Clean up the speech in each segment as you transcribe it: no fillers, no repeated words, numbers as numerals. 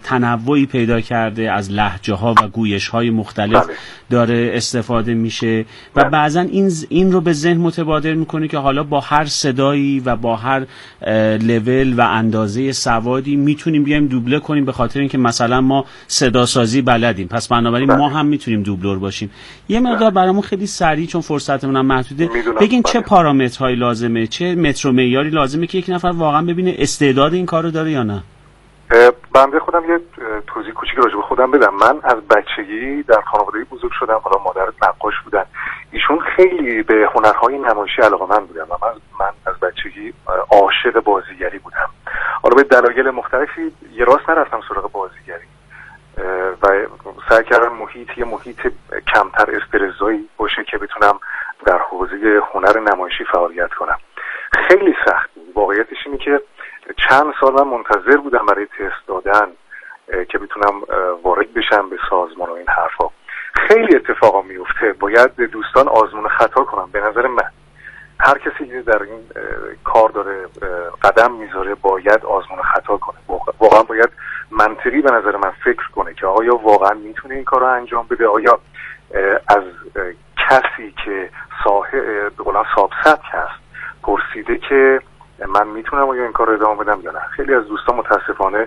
تنوعی پیدا کرده، از لهجه ها و گویش های مختلف داره استفاده میشه و بعضا این رو به ذهن متبادر میکنه که حالا با هر صدایی و با هر لول و اندازه سوادی میتونیم بیایم دوبله کنیم، به خاطر اینکه مثلا ما صدا سازی بلدیم، پس بنابراین ما هم میتونیم دوبلور باشیم. یه مقدار برامون خیلی سریع، چون فرصتمون هم محدوده، بگین چه پارامترهایی لازمه، چه متر و معیاری لازمه که یک نفر واقعا ببینه استعداد این کارو داره یا نه؟ بنده خودم یه توضیح کوچیک راجع به خودم بدم. من از بچگی در خانواده‌ای بزرگ شدم، حالا مادر نقاش بودن، ایشون خیلی به هنرهای نمایشی علاقه‌مند بودن و من از بچگی عاشق بازیگری بودم. حالا به دلایل مختلفی یه راست نرفتم سراغ بازیگری و سعی کردم یه محیط کمتر استرس‌زایی باشه که بتونم در حوزه هنر نمایشی فعالیت کنم. خیلی سخت بود. واقعیتش اینه که چند سال من منتظر بودم برای تست دادن که بتونم وارد بشم به سازمان و این حرفا. خیلی اتفاقا میفته، باید دوستان آزمون خطا کنم. به نظر من هر کسی که در این کار داره قدم میذاره باید آزمون خطا کنه. واقعا باید منطقی به نظر من فکر کنه که آیا واقعا میتونه این کار رو انجام بده، آیا از کسی که صاحب سبک هست پرسیده که من میتونم آیا این کار رو ادامه بدم یا نه. خیلی از دوستان متاسفانه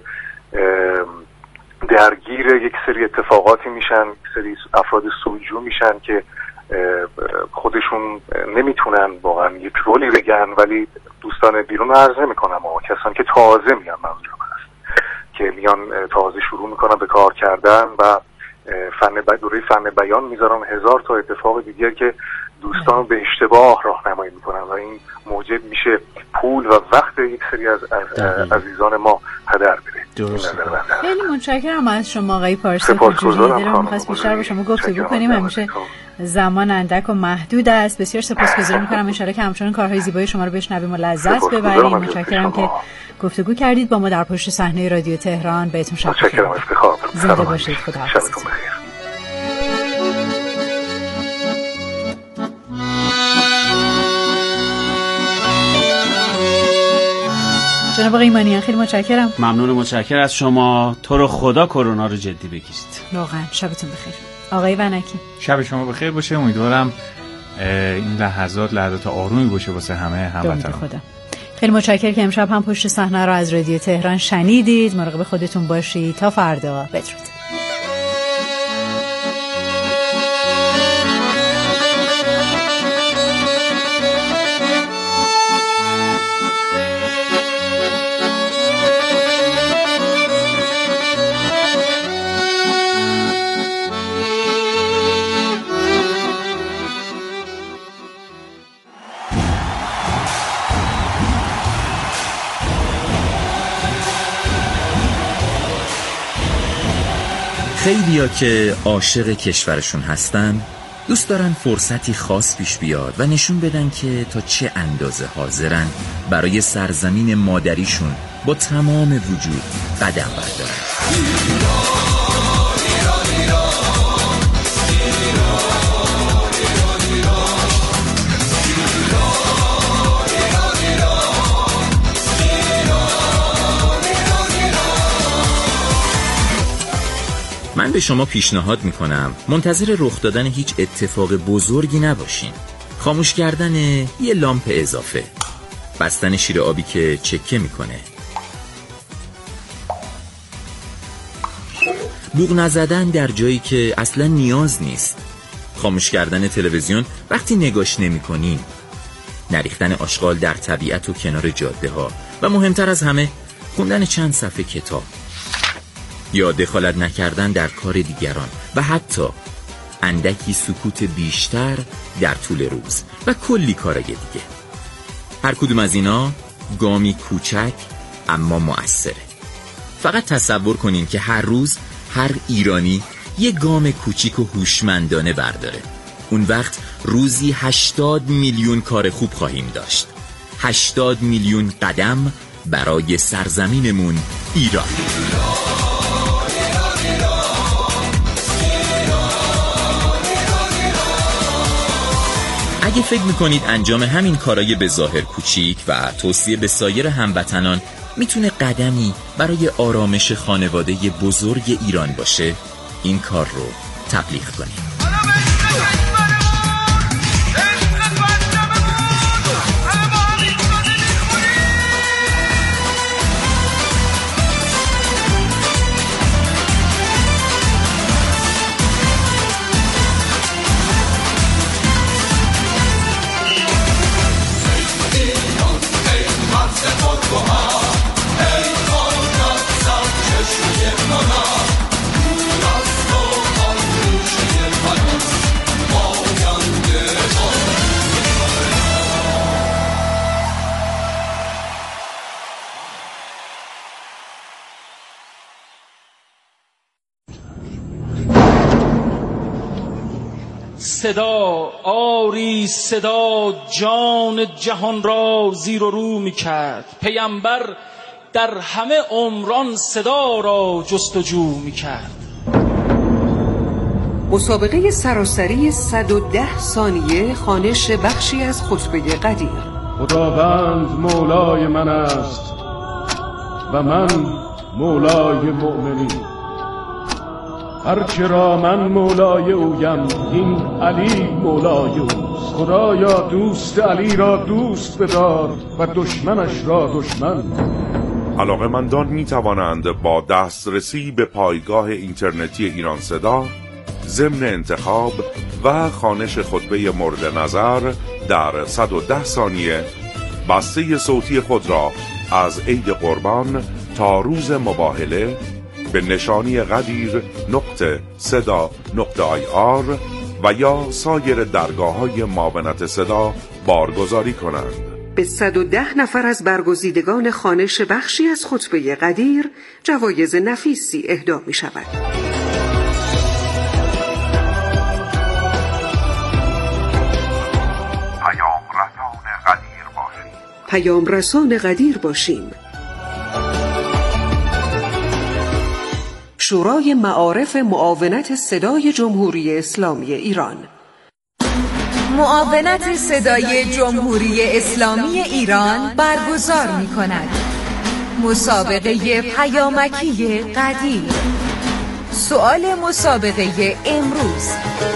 درگیر یک سری اتفاقاتی میشن، یک سری افراد سویجو میشن که خودشون نمیتونن واقعا یک رولی بگن، ولی دوستان بیرون عرض نمیکنم اما کسانی که تازه میان، منظورم هست که میان تازه شروع میکنن به کار کردن و دوره فن بیان میذارن 1000 تا اتفاق دیگر که دوستان به اشتباه راهنمایی میکنن و این موجب میشه پول و وقت یک سری از عزیزان ما هدر بره. خیلی متشکرم از شما آقای پارسی پوجوری. دلم می‌خواست بیشتر با شما گفتگو کنیم، همیشه زمان اندک و محدود است. بسیار سپاسگزاری می‌کنم، ان شاءالله که همچنان کارهای زیبای شما رو بشنویم و لذت ببریم. متشکرم که گفتگو کردید با ما در پشت صحنه رادیو تهران. بهتون شب بخیر. متشکرم، افتخار. زنده باشید. خداحافظ. جناب آقای ایمانیان خیلی متشکرم. ممنون، متشکرم از شما. تو رو خدا کرونا رو جدی بگیرید. واقعا شبتون بخیر. آقای ونکی شب شما بخیر باشه. امیدوارم این لحظات آرومی باشه واسه همه هموطنان. خیلی متشکرم که امشب هم پشت صحنه رو از رادیو تهران شنیدید. مراقب خودتون باشید. تا فردا، بدرود. خیلیا که عاشق کشورشون هستن دوست دارن فرصتی خاص پیش بیاد و نشون بدن که تا چه اندازه حاضرن برای سرزمین مادریشون با تمام وجود قدم بردارن. من به شما پیشنهاد میکنم منتظر رخ دادن هیچ اتفاق بزرگی نباشین. خاموش کردن یه لامپ اضافه، بستن شیر آبی که چکه میکنه، بوق نزدن در جایی که اصلا نیاز نیست، خاموش کردن تلویزیون وقتی نگاش نمیکنین، نریختن آشغال در طبیعت و کنار جاده ها و مهمتر از همه خوندن چند صفحه کتاب، یا دخالت نکردن در کار دیگران و حتی اندکی سکوت بیشتر در طول روز و کلی کارای دیگه. هر کدوم از اینا گامی کوچک اما مؤثره. فقط تصور کنین که هر روز هر ایرانی یه گام کوچیک و هوشمندانه برداره. اون وقت روزی 80 میلیون کار خوب خواهیم داشت. 80 میلیون قدم برای سرزمینمون ایران. اگه فکر میکنید انجام همین کارای به ظاهر کوچیک و توصیه به سایر هموطنان میتونه قدمی برای آرامش خانواده بزرگ ایران باشه، این کار رو تبلیغ کنید. صدا آری صدا جان جهان را زیر و رو می کرد، پیامبر در همه عمران صدا را جستجو می کرد. مسابقه سراسری 110 ثانیه خوانش بخشی از خطبه قدیر. خداوند مولای من است و من مولای مؤمنین، هر که را من مولای اویم این علی مولای اوست. خدایا دوست علی را دوست بدار و دشمنش را دشمن. علاقه‌مندان می توانند با دسترسی به پایگاه اینترنتی ایران صدا ضمن انتخاب و خوانش خطبه مورد نظر در 110 ثانیه بسته صوتی خود را از عید قربان تا روز مباهله به نشانی qadir.seda.ir و یا سایر درگاه‌های معاونت صدا بارگذاری کنند. به 110 نفر از برگزیدگان خوانش بخشی از خطبه قدیر جوایز نفیسی اهدا می شود. پیام رسان قدیر باشیم. شورای معارف معاونت صدای جمهوری اسلامی ایران. معاونت صدای جمهوری اسلامی ایران برگزار می کند مسابقه پیامکی قدیر. سؤال مسابقه امروز: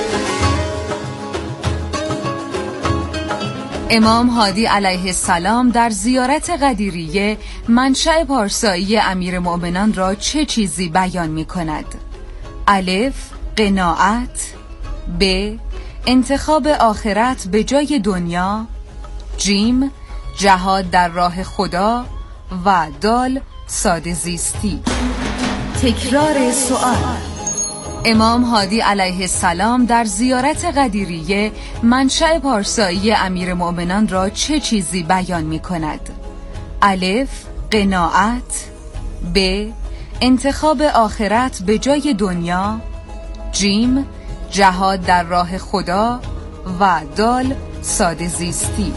امام هادی علیه السلام در زیارت قدیریه منشأ پارسایی امیرالمؤمنان را چه چیزی بیان می کند؟ الف قناعت، ب انتخاب آخرت به جای دنیا، جیم جهاد در راه خدا و دال ساده زیستی. تکرار سؤال: امام هادی علیه السلام در زیارت قدیریه منشأ پارسایی امیرالمؤمنان را چه چیزی بیان می کند؟ الف قناعت، ب انتخاب آخرت به جای دنیا، جیم جهاد در راه خدا و دال ساده زیستی.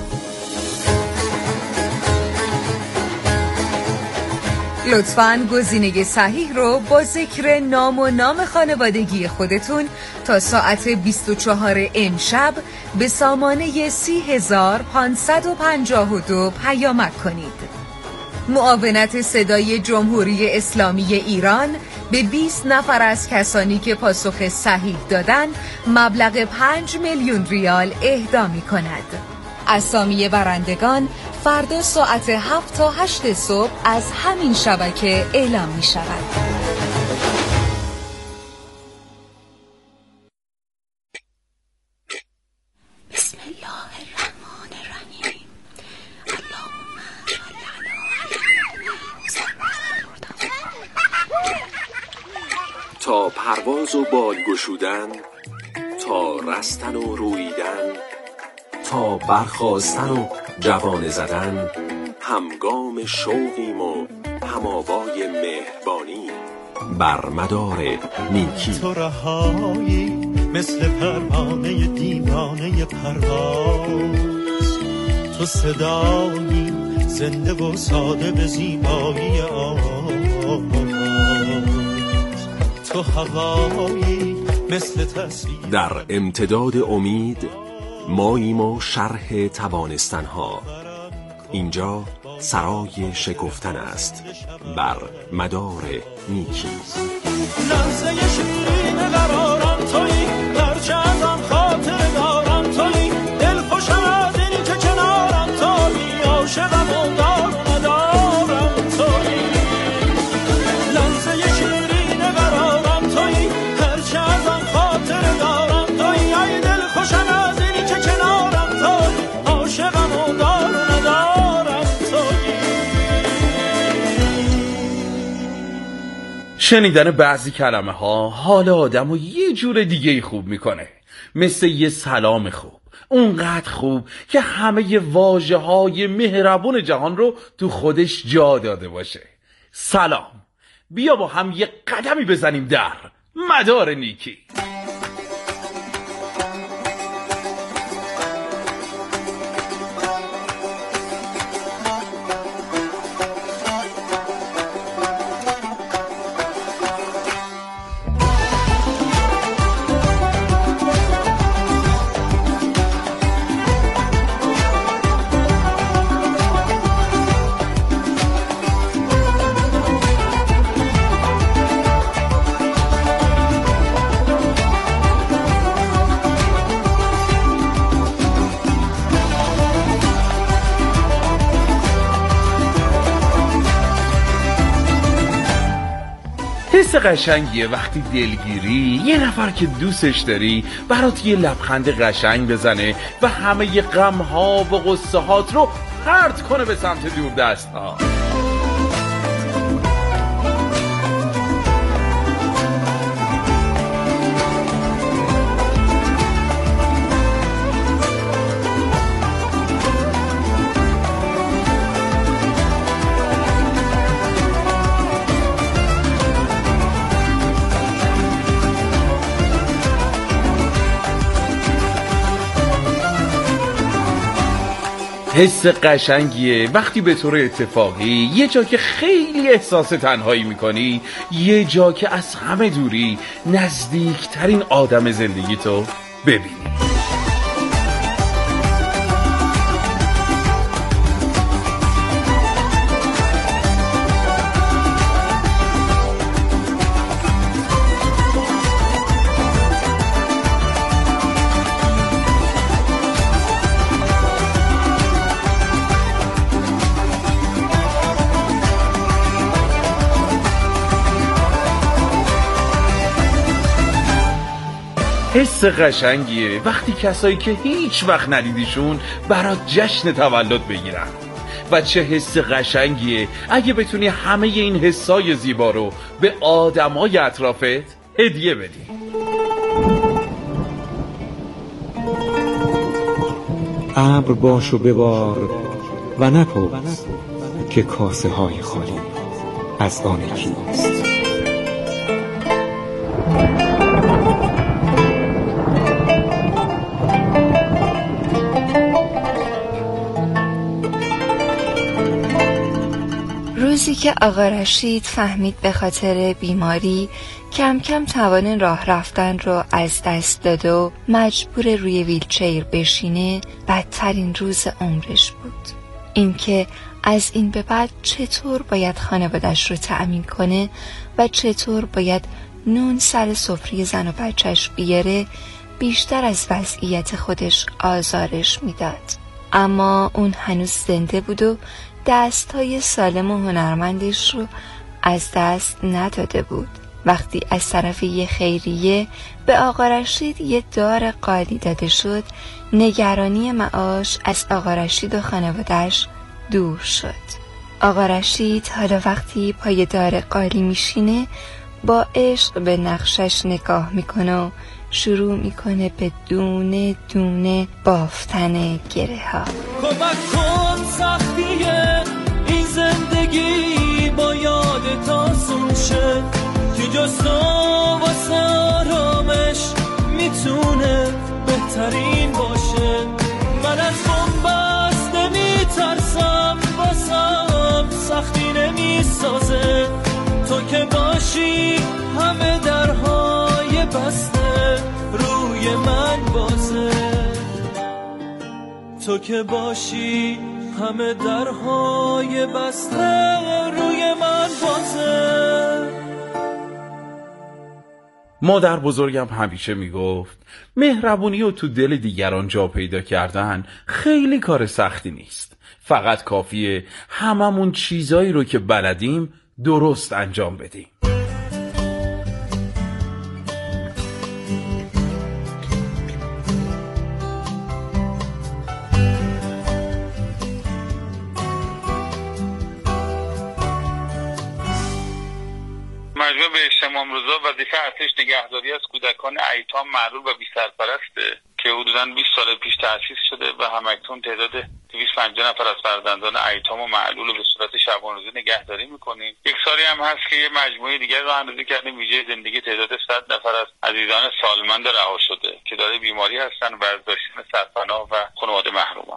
لطفاً گزینه صحیح رو با ذکر نام و نام خانوادگی خودتون تا ساعت 24 امشب به سامانه 30552 پیامک کنید. معاونت صدای جمهوری اسلامی ایران به 20 نفر از کسانی که پاسخ صحیح دادن مبلغ 5 میلیون ریال اهدا می کند. اسامی برندگان فردا ساعت 7 تا 8 صبح از همین شبکه اعلام می شود. بسم الله الرحمن الرحیم. اللهم صل علی تا پرواز و بال گشودن، تا رستن و رویدن، تا برخاستن و جوانه زدن، همگام شوقیم و هماوای مهربانی بر مدار نیکی. تو رهایی مثل پروانه دیوانه پرواز، تو صدایی زنده و ساده به زیبایی آواز، تو هوایی مثل تصویر. در امتداد امید ماییم و شرح توانستنها. اینجا سرای شکفتن است بر مدار نیکی. لحظه شیرین قرارم تویی، هرچه ازم خاطر دارم تویی، دل خوشم از این که کنارم تویی، عاشقم و دار و ندارم تویی. لحظه شیرین قرارم تویی، هرچه ازم خاطر دارم تویی، ای دل خوشم از این که کنارم تویی، عاشقم و دار و ندارم تویی. شنیدن بعضی کلمه ها حال آدم رو یه جور دیگه خوب میکنه، مثل یه سلام خوب، اونقدر خوب که همه واژه های مهربون جهان رو تو خودش جا داده باشه. سلام، بیا با هم یه قدمی بزنیم در مدار نیکی. حس قشنگیه وقتی دلگیری یه نفر که دوستش داری برات یه لبخند قشنگ بزنه و همه غم‌ها و غصه‌هات رو پرت کنه به سمت دوردست‌ها. حس قشنگیه وقتی به طور اتفاقی یه جا که خیلی احساس تنهایی میکنی، یه جا که از همه دوری نزدیکترین آدم زندگی تو ببینی. حس قشنگیه وقتی کسایی که هیچ وقت ندیدیشون برات جشن تولد بگیرن. و چه حس قشنگیه اگه بتونی همه این حسای زیبا رو به آدمای اطرافت هدیه بدی. ابر باش و ببار و نپرس که کاسه های خالی از آن کیست. روزی که آقا رشید فهمید به خاطر بیماری کم کم توان راه رفتن رو از دست داد و مجبور روی ویلچیر بشینه، بدترین روز عمرش بود. اینکه از این به بعد چطور باید خانوادش رو تأمین کنه و چطور باید نون سر سفره زن و بچهش بیاره بیشتر از وضعیت خودش آزارش میداد. اما اون هنوز زنده بود و دستای سالم و هنرمندش رو از دست نداده بود. وقتی از طرف یه خیریه به آقا رشید یه دار قالی داده شد، نگرانی معاش از آقا رشید و خانواده‌اش دور شد. آقا رشید حالا وقتی پای دار قالی میشینه با عشق به نقشش نگاه میکنه و شروع میکنه به دونه دونه بافتن گره ها. کمک کن سختیه این زندگی با یاد تاسون شه، که جستا واسه آرامش میتونه بهترین باشه. من از بنبست نمیترسم، واسم سختی نمیسازه. تو که باشی همه درهای بسته روی من بازه. تو که باشی همه درهای بسته روی من بازه. مادر بزرگم همیشه میگفت مهربونی و تو دل دیگران جا پیدا کردن خیلی کار سختی نیست، فقط کافیه هممون چیزایی رو که بلدیم درست انجام بدیم. مجموعه بهشت امامرضا وظیفه اصلیش نگهداری از کودکان ایتام معلول و بی سرپرسته که حدوداً 20 سال پیش تأسیس شده و همکنون تعداد 250 نفر از فرزندان ایتام و معلول رو به صورت شبانه‌روزی نگهداری می‌کنیم. یک سالی هم هست که یه مجموعه دیگر رو اندازی کردیم ویژه زندگی تعداد 100 نفر از عزیزان سالمند رها شده که دارای بیماری هستن و از داشتن سرپناه و خانواده محرومن.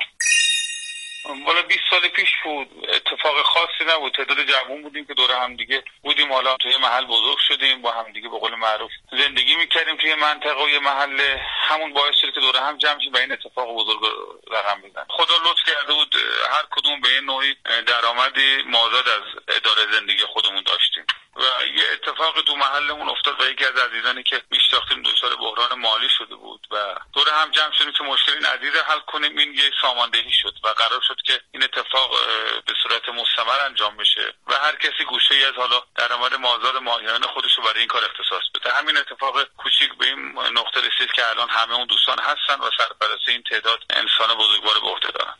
والا 20 سال پیش بود، اتفاق خاصی نبود، تعداد جوان بودیم که دور هم دیگه بودیم، حالا توی محل بزرگ شدیم، با هم دیگه به قول معروف زندگی میکردیم توی منطقه و محل، همون باعث شد که دور هم جمع شیم و این اتفاق بزرگ رقم بزنه. خدا لطف کرده بود هر کدوم به این نوعی درآمدی مازاد از اداره زندگی خودمون داشتیم و یه اتفاق تو محلمون افتاد و یکی از عزیزانی که میشناختیم دچار بحران مالی شده بود و دور هم جمع شدیم که مشکل این عزیز حل کنیم. این یه ساماندهی شد و قرار شد که این اتفاق به صورت مستمر انجام بشه و هر کسی گوشه‌ای از حالا درآمد مازاد ماهیانه خودش رو برای این کار اختصاص بده. همین اتفاق کوچیک به این نقطه رسید که الان همه اون دوستان هستن و سرپرستی این تعداد انسان بزرگوار به عهده دارن.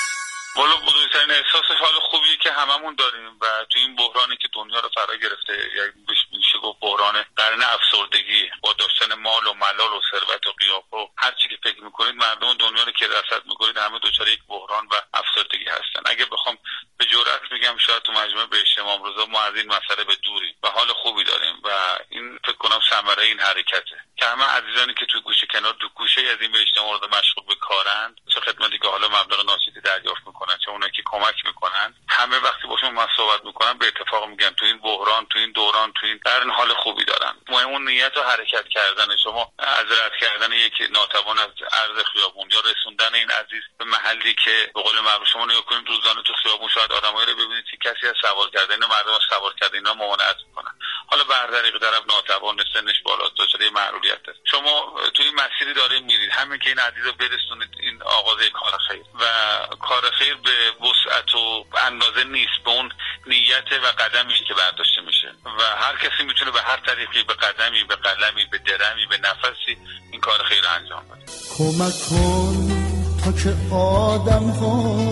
والا بزرگترین احساسش حال خوبیه که هممون داریم و تو این بحرانی که دنیا رو فرا گرفته، یعنی میشه گفت بحران قرن افسردگی، با داشتن مال و ملال و ثروت و قیافه و هر چی که فکر میکنید مردم دنیا رو که رصد میکنید همه دچار یک بحران و افسردگی هستن. اگه بخوام به جرئت بگم شاید تو مجموعه بهشت امامرضا ما از این مسئله به دوریم و حال خوبی داریم و این فکر کنم ثمره این حرکته که همه عزیزانی که تو گوشه کنار تو گوشه از این بهشت امامرضا مشغول به کارند، چه خدمتی که حالا مبلغ ناچیزی دریافت میکنن چه اونایی که کمک میکنن، همه وقتی باشون من صحبت میکنم به اتفاق میگن تو این بحران، تو این دوران، تو این قرن حال خوبی دارن. مهم اون نیت و حرکت کردن شما، از رد کردن یک ناتوان از عرض خیابون یا رسوندن این عزیز به محلی که به قول معروف شما نگاه کنید روزانه تو خیابون شاید آدمایی رو ببینید که کسی از سوار کردن مردم از سوار کردن اینا ممانعت میکنن، حالا بردریق طرف ناتوان سنش بالا دچار معلولیت است. شما تو این مسیری دارید میرید، همین که این عزیز رو برسونید این آغاز کار خیر و کار خیر به وسعت و اندازه نیست، به اون نیت و قدمی که برداشته میشه و هر کسی میتونه به هر طریقی، به قدمی، به قلمی، به درمی، به نفسی این کار خیر رو انجام بده. کمک کن تا که آدم ها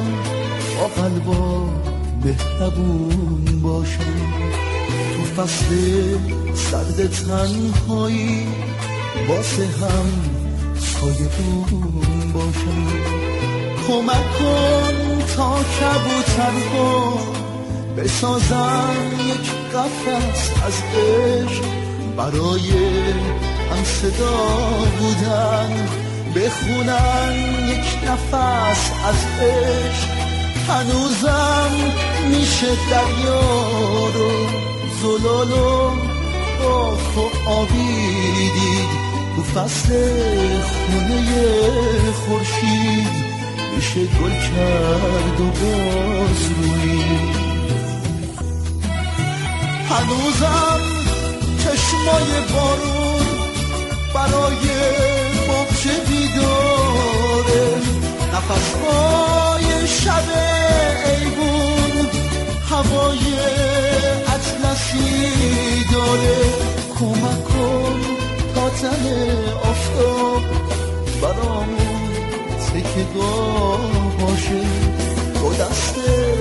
با قلبا مهربون باشن، تو فصل سرد تنهایی واسه هم سایه‌بون باشن. کمک کن تا کبوترها بسازن یک قفس از عشق، برای هم صدا بودن بخونن یک نفس از عشق. هنوزم میشه دریا رو زلال و باف و آبی دید، تو فصل خونه خورشید میشه گل کرد و باز روید. هنوزم چشمای بارون برای بغچه بیداره، نفسهای شب ایوون هوای اطلسی داره. کمک کن تا ته آفتاب برامون تکیه‌گاه باشه، با دست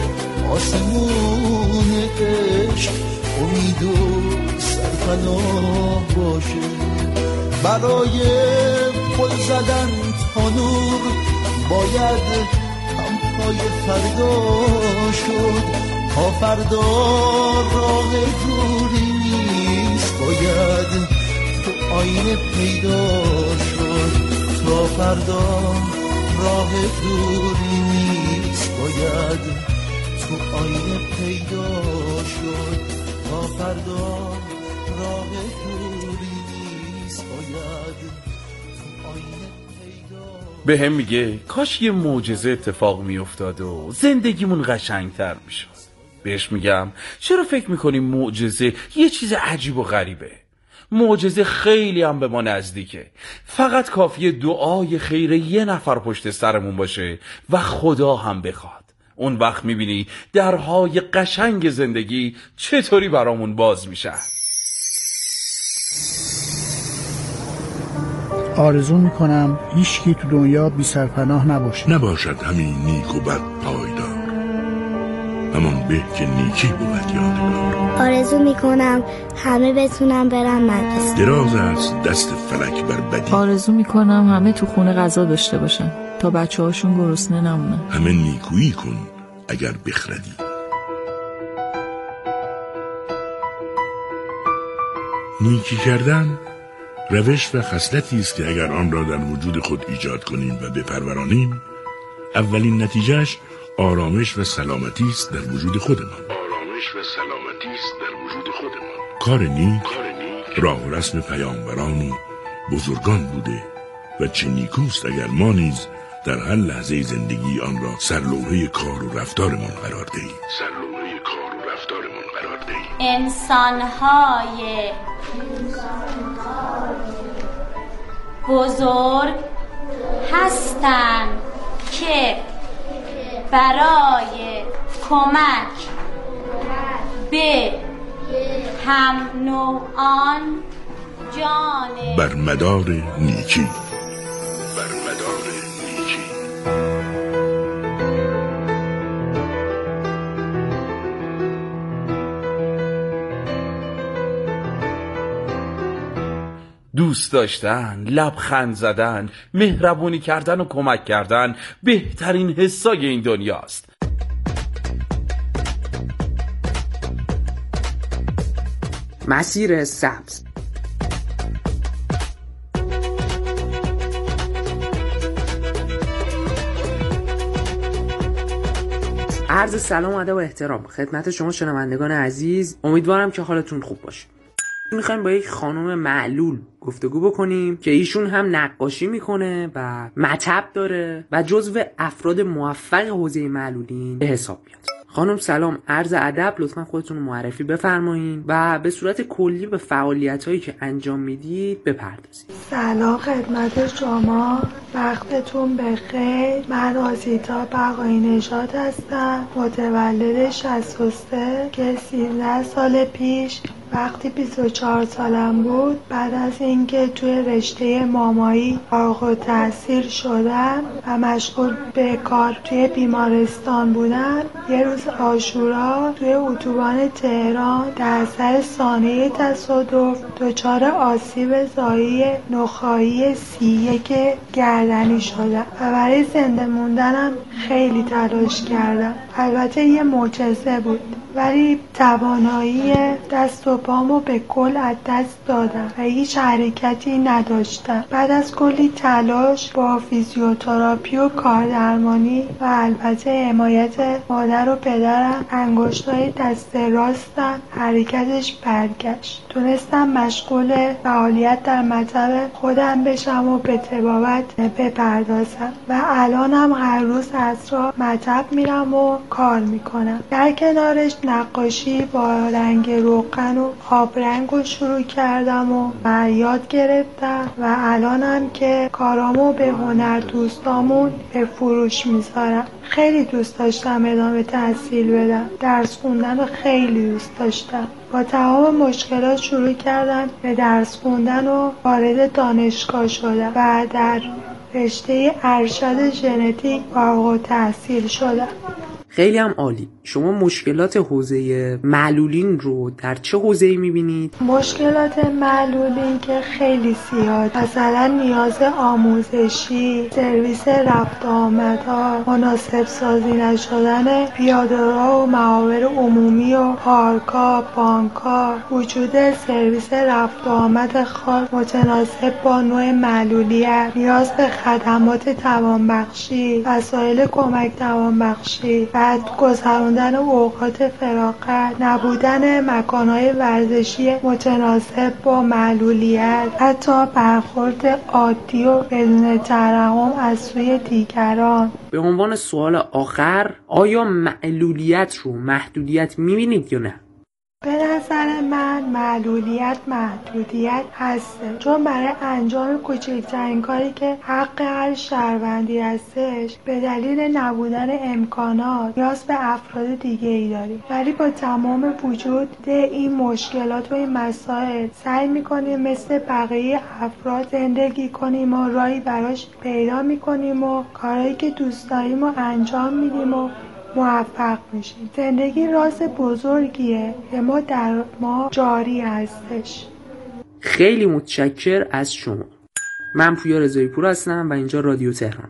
آسمون عشق امید و سرپناه باشه. برای پل زدن تا نور باید همپای فردا شد، تا فردا راه دوری نیست باید تو آینه پیدا شد. تا فردا راه دوری نیست باید تو آینه پیدا شد. تا فردا راه دوری نیست باید تو آینه به هم میگه کاش یه معجزه اتفاق میافتاد و زندگیمون قشنگتر میشد. بهش میگم چرا فکر میکنیم معجزه یه چیز عجیب و غریبه؟ معجزه خیلی هم به ما نزدیکه. فقط کافیه دعای خیر یه نفر پشت سرمون باشه و خدا هم بخواد. اون وقت میبینی درهای قشنگ زندگی چطوری برامون باز میشه. آرزو میکنم هیچکی تو دنیا بی سرپناه نباشد همین نیک و بد پایدار، همان به که نیکی بود یادگار. آرزو میکنم همه بتونم برن مدرسه. دراز است دست فلک بر بدی. آرزو میکنم همه تو خونه غذا داشته باشن تا بچه هاشون گرسنه نمونن. همه نیکویی کن اگر بخردی. نیکی کردن روش و خصلتی است که اگر آن را در وجود خود ایجاد کنیم و بپرورانیم، اولین نتیجهش آرامش و سلامتی است در وجود خودمان. کار نیک راه و رسم پیامبران و بزرگان بوده و چه نیکوست اگر ما نیز در هر لحظه زندگی آن را سرلوحه کار و رفتارمان قرار دهیم. انسان‌های بزرگ هستند که برای کمک به هم نوعان جان بر مدار نیکی. دوست داشتن، لبخند زدن، مهربونی کردن و کمک کردن بهترین حسای این دنیاست. مسیر سبز. عرض سلام و ادب و احترام خدمت شما شنوندگان عزیز. امیدوارم که حالتون خوب باشه. میخوایم با یک خانم معلول گفتگو بکنیم که ایشون هم نقاشی میکنه و مطب داره و جزو افراد موفق حوزه معلولین به حساب میاد. خانم سلام، عرض ادب، لطفا خودتون رو معرفی بفرمایید و به صورت کلی به فعالیتایی که انجام میدید بپردازید. سلام خدمت شما، وقتتون بخیر. من آزیتا بقایی نژاد هستم، متولد 63 که 13 سال پیش وقتی 24 سالم بود بعد از اینکه توی رشته مامایی فارغ التحصیل شدم و مشغول به کار توی بیمارستان بودم، یه روز عاشورا توی اتوبان تهران در اثر سانحه تصادف دچار آسیب زایی نخاعی C1 گردنی شدم و برای زنده موندنم خیلی تلاش کردم. البته یه معجزه بود، ولی توانایی دست و پامو به کل از دست دادم و هیچ حرکتی نداشتم. بعد از کلی تلاش با فیزیوتراپی و کاردرمانی و البته حمایت مادر و پدرم انگشتای دست راستم حرکتش برگشت. تونستم مشغول فعالیت در مطب خودم بشم و به طبابت بپردازم و الانم هر روز عصرها مطب میرم و کار میکنم. در کنارش نقاشی با رنگ روغن و آبرنگ رو شروع کردم و یاد گرفتم و الانم که کارامو به هنر دوستامون به فروش میذارم. خیلی دوست داشتم ادامه تحصیل بدم، درس خوندن رو خیلی دوست داشتم. با تمام مشکلات شروع کردم به درس خوندن و وارد دانشگاه شدم و در رشته ارشد ژنتیک فارغ التحصیل شدم. خیلی هم عالی. شما مشکلات حوزه معلولین رو در چه حوزه‌ای می‌بینید؟ مشکلات معلولین که خیلی زیاد، مثلا نیاز آموزشی، سرویس رفت آمدها، مناسب سازی نشدن پیاده‌رو و معابر عمومی و پارک‌ها، بانک‌ها، وجود سرویس رفت آمد خاص متناسب با نوع معلولیت، نیاز به خدمات توانبخشی، وسایل کمک توانبخشی و بعد گذراندن اوقات فراغت، نبودن مکانهای ورزشی متناسب با معلولیت، حتی برخورد عادی و بدون ترحم از سوی دیگران. به عنوان سوال آخر، آیا معلولیت رو محدودیت می‌بینید یا نه؟ به نظر من معلولیت محدودیت هسته، چون برای انجام کوچکترین کاری که حق هر شهروندی هستش به دلیل نبودن امکانات نیاز به افراد دیگه ای داریم، ولی با تمام وجود این مشکلات و این مسائل سعی میکنیم مثل بقیه افراد زندگی کنیم و راهی براش پیدا میکنیم و کارهایی که دوست داریم و انجام میدیم و موفق میشیم. زندگی راز بزرگیه که در ما جاری هستش. خیلی متشکر از شما. من پویا رضایی پور هستم و اینجا رادیو تهران.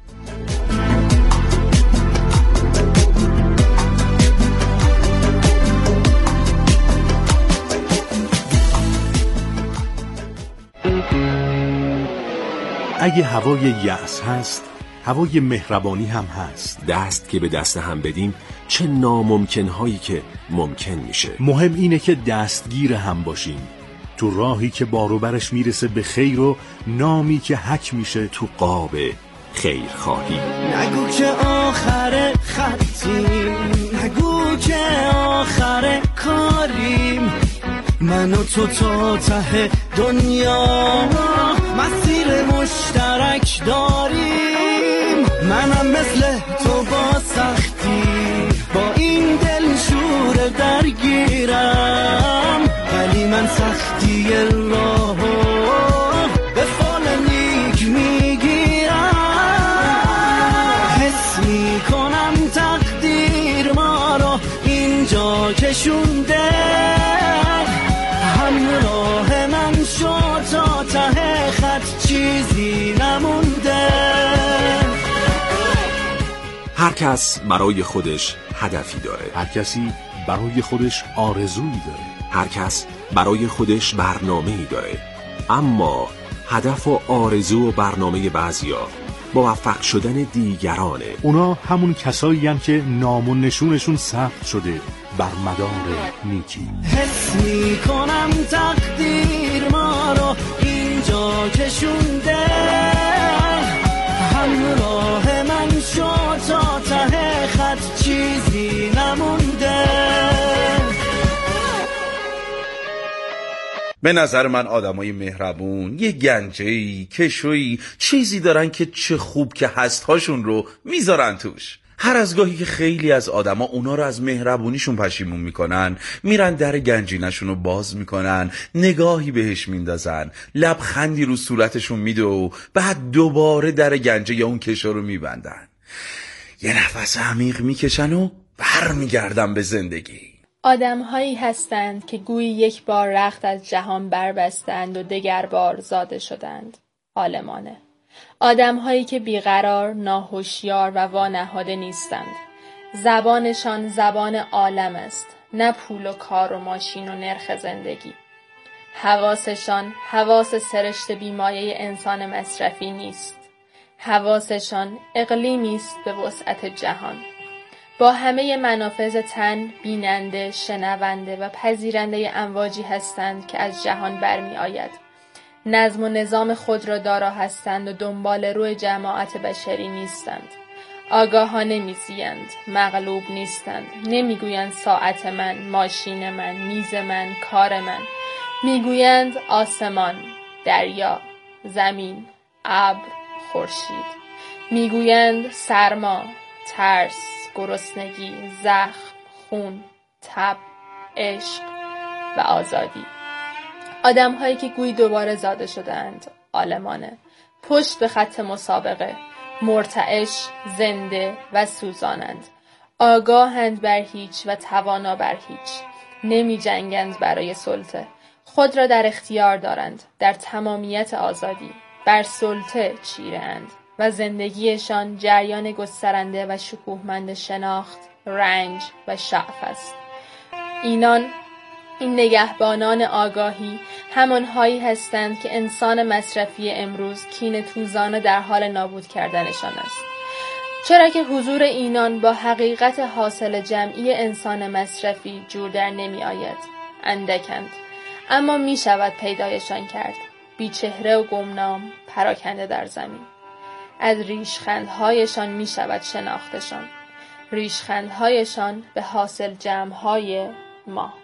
اگه هوای یأس هست، هوای مهربانی هم هست. دست که به دست هم بدیم چه ناممکن‌هایی که ممکن میشه. مهم اینه که دستگیر هم باشیم تو راهی که باروبرش میرسه به خیر و نامی که حک میشه تو قاب خیرخواهی. نگو که آخر خطیم، نگو که آخر کاریم، من و تو تا ته دنیا مسیر مشترک داریم. منم مثل تو با سختی با این دل شور درگیرم، ولی من سختی راهو به فال نیک میگیرم. حس میکنم تقدیر ما رو اینجا کشونده، همراه من شو تا ته خط چیزی نمونده. هر کس برای خودش هدفی داره، هر کسی برای خودش آرزویی داره، هر کس برای خودش برنامه‌ای داره. اما هدف و آرزو و برنامه بعضیا موفق شدن دیگرانه. اونا همون کسایی هستن که نام و نشونشون ثبت شده بر مدار نیکی. حس میکنم تقدیر ما رو اینجا کشونده، همراه من شو تا ته خط چیزی نمونده. به نظر من آدمای مهربون یه گنجه‌ای، کشویی، چیزی دارن که چه خوب که هستهاشون رو میذارن توش. هر از گاهی که خیلی از آدما اونا رو از مهربونیشون پشیمون میکنن، میرن در گنجینه‌شون رو باز میکنن، نگاهی بهش میندازن، لبخندی رو صورتشون میده و بعد دوباره در گنجه یا اون کشو رو میبندن، یه نفس عمیق میکشن و برمیگردن به زندگی. آدم‌هایی هستند که گویی یک بار رخت از جهان بربستند و دگر بار زاده شدند. عالمانه. آدم‌هایی که بیقرار، ناهوشیار و وانهاده نیستند. زبانشان زبان عالم است، نه پول و کار و ماشین و نرخ زندگی. حواسشان حواس سرشت بیمایه انسان مصرفی نیست. حواسشان اقلیمی است به وسعت جهان. با همه منافذ تن، بیننده، شنونده و پذیرنده امواجی هستند که از جهان برمی آید. نظم و نظام خود را دارا هستند و دنبال روی جماعت بشری نیستند. آگاهانه میزیند، مغلوب نیستند. نمیگویند ساعت من، ماشین من، میز من، کار من. میگویند آسمان، دریا، زمین، ابر، خورشید. میگویند سرما، ترس، گرسنگی، زخم، خون، تب، عشق و آزادی. آدم‌هایی که گویی دوباره زاده شدند، عالمانه، پشت به خط مسابقه، مرتعش، زنده و سوزانند. آگاهند بر هیچ و توانا بر هیچ. نمی جنگند برای سلطه. خود را در اختیار دارند، در تمامیت آزادی. بر سلطه چیره‌اند و زندگیشان جریان گسترنده و شکوهمند شناخت، رنج و شعف است. این نگهبانان آگاهی همانهایی هستند که انسان مصرفی امروز کینه توزانه در حال نابود کردنشان است. چرا که حضور اینان با حقیقت حاصل جمعی انسان مصرفی جور در نمی آید. اندکند، اما می شود پیدایشان کرد. بی چهره و گمنام، پراکنده در زمین. از ریشخندهایشان می شود شناختشان. ریشخندهایشان به حاصل جمعهای ما.